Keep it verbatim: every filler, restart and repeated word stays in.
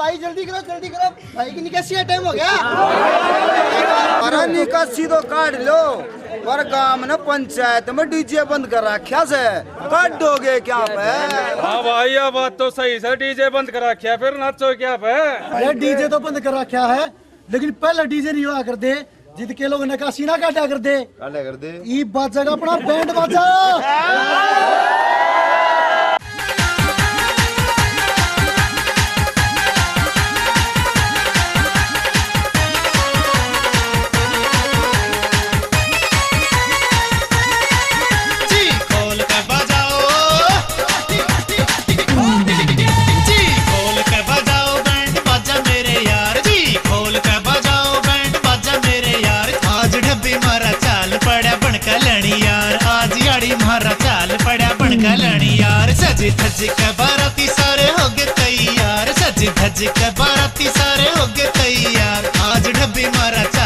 भाई जल्दी करो जल्दी करो भाई की निकासी का टाइम हो गया। अरे निकासी तो काट लो पर गांव में पंचायत में डीजे बंद कर रखा से काटोगे क्या पे? हाँ भाई ये बात तो सही है, डीजे बंद कर रखा फिर नाचो क्या पे? अरे डीजे तो बंद कर रखा है लेकिन पहले डीजे नहीं हुआ कर दे जिद के लोग निकासी ना काटा कर दे काटा कर दे ई बाजा अपना बैंड बाजा। सजी धज के बाराती सारे हो गए तैयार, सजी धज के बाराती सारे हो गए तैयार, आज ढब्बी मारा